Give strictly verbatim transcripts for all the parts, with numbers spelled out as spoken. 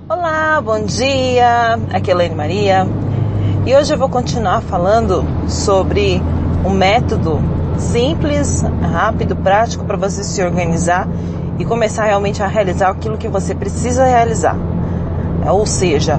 Olá, bom dia, aqui é Elaine Maria e hoje eu vou continuar falando sobre um método simples, rápido, prático para você se organizar e começar realmente a realizar aquilo que você precisa realizar. Ou seja,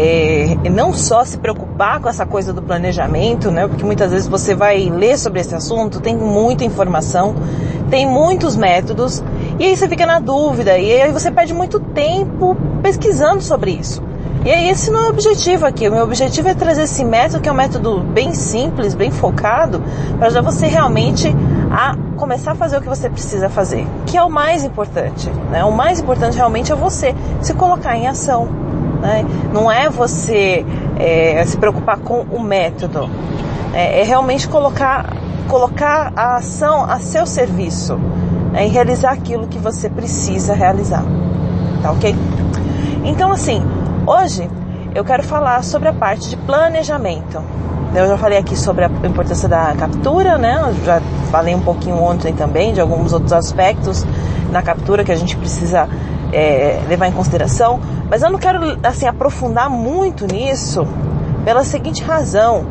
é, não só se preocupar com essa coisa do planejamento, né? Porque muitas vezes você vai ler sobre esse assunto, tem muita informação, tem muitos métodos, e aí você fica na dúvida, e aí você perde muito tempo pesquisando sobre isso. E aí esse não é o objetivo aqui, o meu objetivo é trazer esse método, que é um método bem simples, bem focado, para já você realmente a começar a fazer o que você precisa fazer, que é o mais importante, né? O mais importante realmente é você se colocar em ação, né? Não é você é, se preocupar com o método, é, é realmente colocar, colocar a ação a seu serviço, né? E realizar aquilo que você precisa realizar, tá ok? Então assim, hoje eu quero falar sobre a parte de planejamento. Eu já falei aqui sobre a importância da captura, né? Eu já falei um pouquinho ontem também de alguns outros aspectos na captura que a gente precisa é, levar em consideração. Mas eu não quero assim aprofundar muito nisso pela seguinte razão: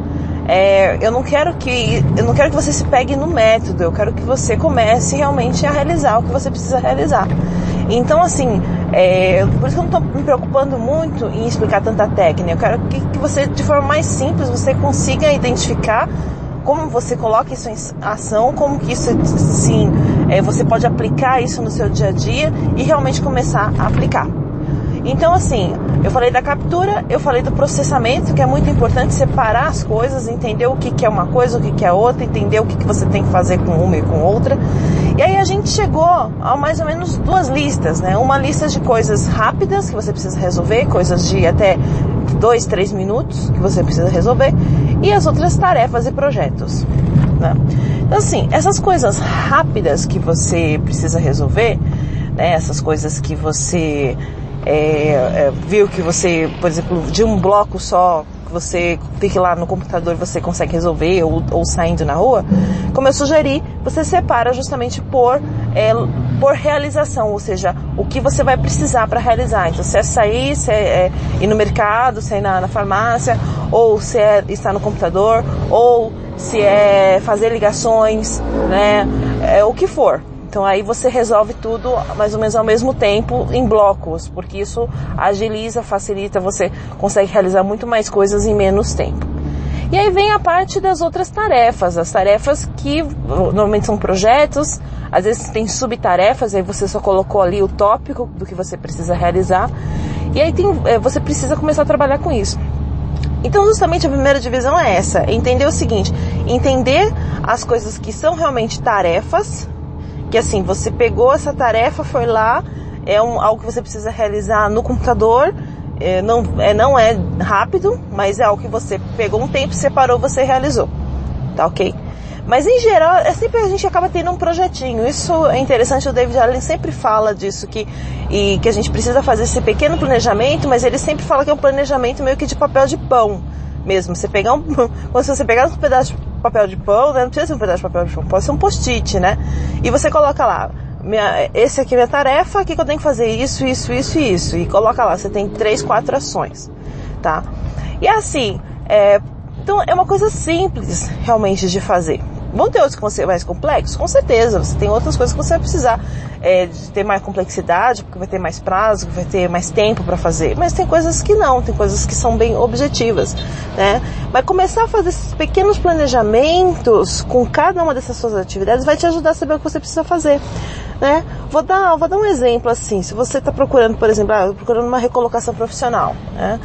é, eu não quero que eu não quero que você se pegue no método. Eu quero que você comece realmente a realizar o que você precisa realizar. Então assim, é, por isso que eu não estou me preocupando muito em explicar tanta técnica. Eu quero que, que você, de forma mais simples, você consiga identificar como você coloca isso em ação, como que isso, sim, é, você pode aplicar isso no seu dia a dia e realmente começar a aplicar. Então assim, eu falei da captura, eu falei do processamento, que é muito importante separar as coisas, entender o que, que é uma coisa, o que, que é outra, entender o que, que você tem que fazer com uma e com outra. E aí a gente chegou a mais ou menos duas listas, né? Uma lista de coisas rápidas que você precisa resolver, coisas de até dois, três minutos que você precisa resolver, e as outras tarefas e projetos, né? Então assim, essas coisas rápidas que você precisa resolver, né? Essas coisas que você é, é, viu que você, por exemplo, de um bloco só, que você fique lá no computador e você consegue resolver, ou, ou saindo na rua, como eu sugeri, você separa justamente por, é, por realização, ou seja, o que você vai precisar para realizar. Então, se é sair, se é, é ir no mercado, se é ir na, na farmácia, ou se é estar no computador, ou se é fazer ligações, né, é, o que for. Então aí você resolve tudo mais ou menos ao mesmo tempo em blocos, porque isso agiliza, facilita, você consegue realizar muito mais coisas em menos tempo. E aí vem a parte das outras tarefas, as tarefas que normalmente são projetos, às vezes tem subtarefas, aí você só colocou ali o tópico do que você precisa realizar, e aí tem, você precisa começar a trabalhar com isso. Então justamente a primeira divisão é essa, entender o seguinte, entender as coisas que são realmente tarefas, que assim, você pegou essa tarefa, foi lá, é um, algo que você precisa realizar no computador, é, não, é, não é rápido, mas é algo que você pegou um tempo, separou, você realizou, tá ok? Mas em geral, é sempre a gente acaba tendo um projetinho, isso é interessante, o David Allen sempre fala disso, que, e, que a gente precisa fazer esse pequeno planejamento, mas ele sempre fala que é um planejamento meio que de papel de pão mesmo, você pegar um, quando você pegar um pedaço de papel de pão, né? Não precisa ser um pedaço de papel de pão, pode ser um post-it, né? E você coloca lá, minha, esse aqui é minha tarefa, aqui que eu tenho que fazer isso, isso, isso e isso. E coloca lá, você tem três, quatro ações, tá? E assim, é, então é uma coisa simples realmente de fazer. Vão ter outros que vão ser mais complexos? Com certeza, você tem outras coisas que você vai precisar é, de ter mais complexidade, porque vai ter mais prazo, vai ter mais tempo para fazer. Mas tem coisas que não, tem coisas que são bem objetivas, né? Mas começar a fazer esses pequenos planejamentos com cada uma dessas suas atividades vai te ajudar a saber o que você precisa fazer, né? Vou dar, vou dar um exemplo assim, se você está procurando, por exemplo, ah, procurando uma recolocação profissional, né?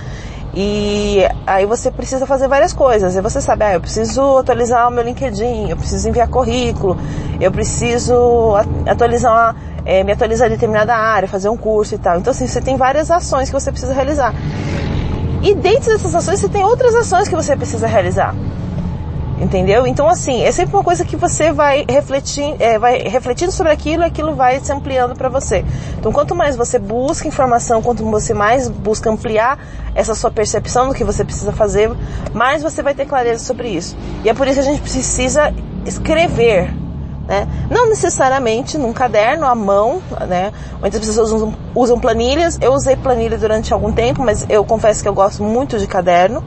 E aí você precisa fazer várias coisas. Aí você sabe, ah, eu preciso atualizar o meu LinkedIn, eu preciso enviar currículo, eu preciso atualizar, é, me atualizar em determinada área, fazer um curso e tal. Então assim, você tem várias ações que você precisa realizar. E dentro dessas ações você tem outras ações que você precisa realizar. Entendeu? Então assim, é sempre uma coisa que você vai refletir, é, vai refletindo sobre aquilo, e aquilo vai se ampliando para você. Então quanto mais você busca informação, quanto você mais busca ampliar essa sua percepção do que você precisa fazer, mais você vai ter clareza sobre isso. E é por isso que a gente precisa escrever, né? Não necessariamente num caderno, à mão, né? Muitas pessoas usam, usam planilhas. Eu usei planilha durante algum tempo, mas eu confesso que eu gosto muito de caderno.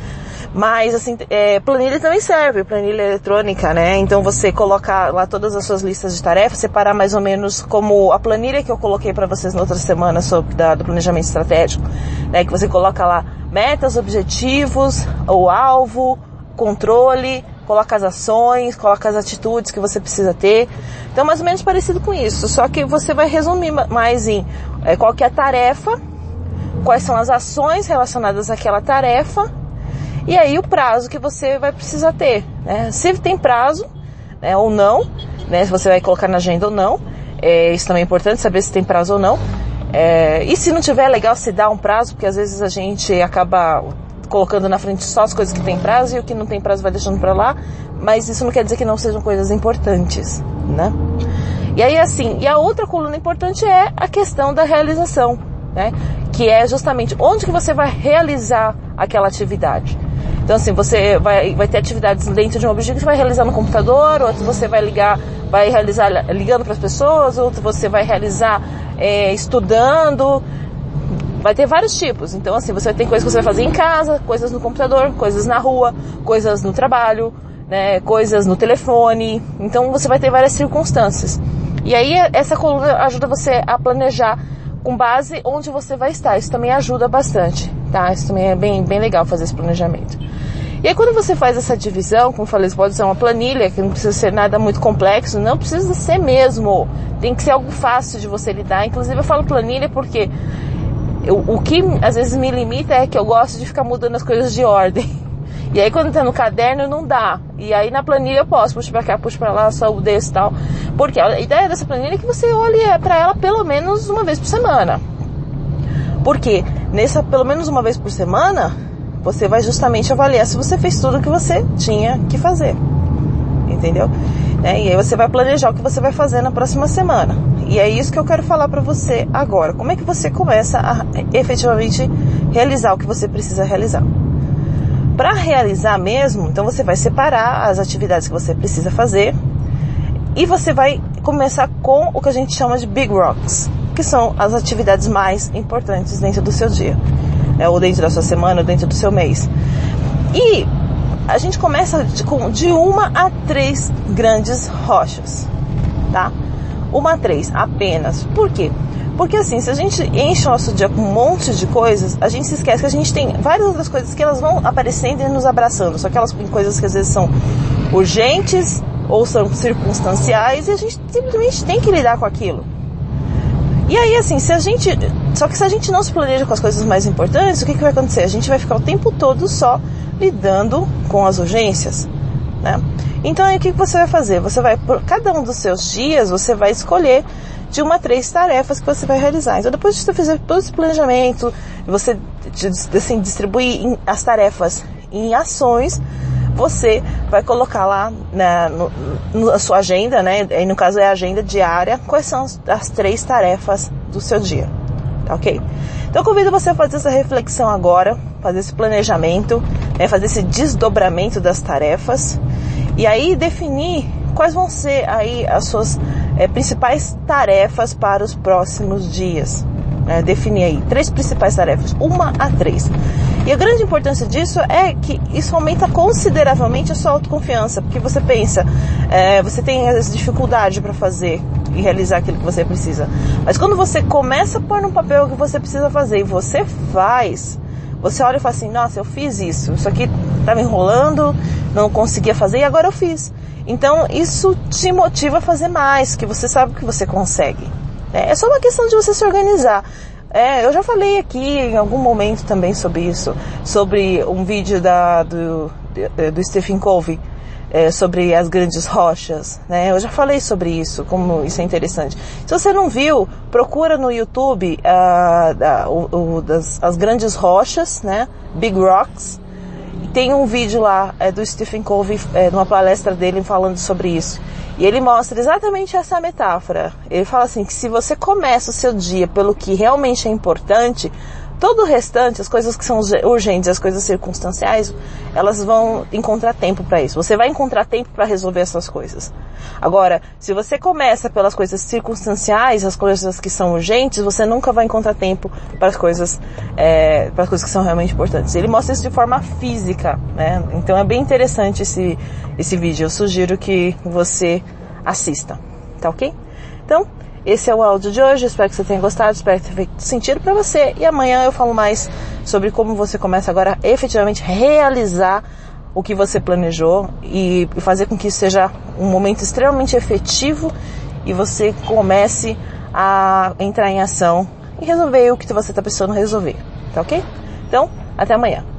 Mas, assim, é, planilha também serve, planilha eletrônica, né? Então você colocar lá todas as suas listas de tarefas, separar mais ou menos como a planilha que eu coloquei para vocês na outra semana sobre da, do planejamento estratégico, né? Que você coloca lá metas, objetivos, o alvo, controle, coloca as ações, coloca as atitudes que você precisa ter. Então, mais ou menos parecido com isso, só que você vai resumir mais em é, qual que é a tarefa, quais são as ações relacionadas àquela tarefa, e aí o prazo que você vai precisar ter, né? Se tem prazo, né, ou não, né, se você vai colocar na agenda ou não, é, isso também é importante, saber se tem prazo ou não. É, e se não tiver, é legal se dar um prazo, porque às vezes a gente acaba colocando na frente só as coisas que tem prazo e o que não tem prazo vai deixando pra lá, mas isso não quer dizer que não sejam coisas importantes, né? E aí assim, e a outra coluna importante é a questão da realização, né? Que é justamente onde que você vai realizar aquela atividade. Então assim, você vai, vai ter atividades dentro de um objetivo que você vai realizar no computador, outro você vai ligar, vai realizar ligando para as pessoas, outro você vai realizar é, estudando, vai ter vários tipos. Então assim, você vai ter coisas que você vai fazer em casa, coisas no computador, coisas na rua, coisas no trabalho, né, coisas no telefone. Então você vai ter várias circunstâncias. E aí essa coluna ajuda você a planejar com base onde você vai estar. Isso também ajuda bastante, tá? Isso também é bem, bem legal fazer esse planejamento. E aí quando você faz essa divisão, como eu falei, pode ser uma planilha, que não precisa ser nada muito complexo, não precisa ser mesmo, tem que ser algo fácil de você lidar. Inclusive eu falo planilha porque eu, o que às vezes me limita é que eu gosto de ficar mudando as coisas de ordem. E aí quando tá no caderno não dá. E aí na planilha eu posso, puxo pra cá, puxo pra lá, só o desse e tal. Porque a ideia dessa planilha é que você olhe pra ela pelo menos uma vez por semana. Porque nessa pelo menos uma vez por semana, você vai justamente avaliar se você fez tudo o que você tinha que fazer. Entendeu? É, e aí você vai planejar o que você vai fazer na próxima semana. E é isso que eu quero falar pra você agora. Como é que você começa a efetivamente realizar o que você precisa realizar? Para realizar mesmo, então você vai separar as atividades que você precisa fazer e você vai começar com o que a gente chama de Big Rocks, que são as atividades mais importantes dentro do seu dia, né, ou dentro da sua semana, ou dentro do seu mês. E a gente começa de, de uma a três grandes rochas, tá? Uma a três apenas. Por quê? Porque assim, se a gente enche o nosso dia com um monte de coisas, a gente se esquece que a gente tem várias outras coisas que elas vão aparecendo e nos abraçando. Só aquelas coisas que às vezes são urgentes ou são circunstanciais e a gente simplesmente tem que lidar com aquilo. E aí assim, se a gente... Só que se a gente não se planeja com as coisas mais importantes, o que, que vai acontecer? A gente vai ficar o tempo todo só lidando com as urgências, né? Então aí o que, que você vai fazer? Você vai, por cada um dos seus dias, você vai escolher de uma a três tarefas que você vai realizar. Então depois de você fazer todo esse planejamento, você assim, distribuir as tarefas em ações, você vai colocar lá na, no, na sua agenda, né? E no caso é a agenda diária, quais são as, as três tarefas do seu dia, tá ok? Então eu convido você a fazer essa reflexão agora, fazer esse planejamento, né? Fazer esse desdobramento das tarefas e aí definir quais vão ser aí as suas é, principais tarefas para os próximos dias. É, definir aí três principais tarefas, uma a três. E a grande importância disso é que isso aumenta consideravelmente a sua autoconfiança, porque você pensa, é, você tem essa dificuldade para fazer e realizar aquilo que você precisa. Mas quando você começa a pôr no papel o que você precisa fazer e você faz, você olha e fala assim, nossa, eu fiz isso, isso aqui estava enrolando, não conseguia fazer e agora eu fiz. Então isso te motiva a fazer mais, que você sabe que você consegue. É só uma questão de você se organizar. É, eu já falei aqui em algum momento também sobre isso, sobre um vídeo da, do, do Stephen Covey, é, sobre as grandes rochas, né? Eu já falei sobre isso, como isso é interessante. Se você não viu, procura no YouTube uh, uh, o, o, das, as grandes rochas, né? Big Rocks. Tem um vídeo lá é, do Stephen Covey, é, numa palestra dele falando sobre isso. E ele mostra exatamente essa metáfora. Ele fala assim, que se você começa o seu dia pelo que realmente é importante, Todo o restante, as coisas que são urgentes, as coisas circunstanciais, elas vão encontrar tempo para isso. Você vai encontrar tempo para resolver essas coisas. Agora, se você começa pelas coisas circunstanciais, as coisas que são urgentes, você nunca vai encontrar tempo para as coisas, é, para as coisas que são realmente importantes. Ele mostra isso de forma física, né? Então é bem interessante esse, esse vídeo. Eu sugiro que você assista, tá ok? Então, esse é o áudio de hoje, espero que você tenha gostado, espero que tenha feito sentido para você. E amanhã eu falo mais sobre como você começa agora a efetivamente realizar o que você planejou e fazer com que isso seja um momento extremamente efetivo e você comece a entrar em ação e resolver o que você está precisando resolver, tá ok? Então, até amanhã.